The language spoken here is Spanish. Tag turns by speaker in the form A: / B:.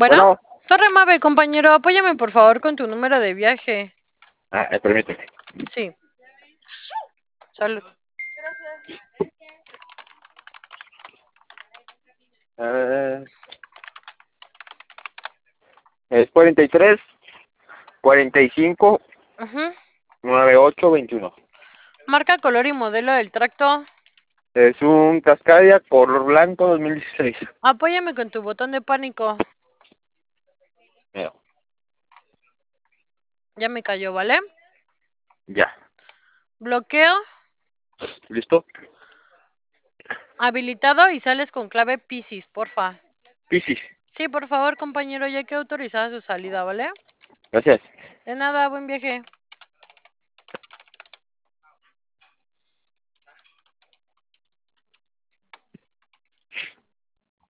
A: Bueno,
B: Bueno,
A: Torre Mave, compañero, apóyame por favor con tu número de viaje.
B: permíteme.
A: Sí, salud.
B: Eh, es 43, 45,
A: Ujú.
B: 98, 21.
A: Marca, color y modelo del tracto.
B: Es un Cascadia color blanco 2016.
A: Apóyame con tu botón de pánico.
B: Mira,
A: Ya me cayó, ¿vale?
B: ya.
A: Bloqueo
B: ¿Listo?
A: habilitado y sales con clave Piscis, porfa.
B: Piscis.
A: Sí, por favor, compañero, ya que autorizada su salida, ¿vale?
B: Gracias.
A: De nada, buen viaje.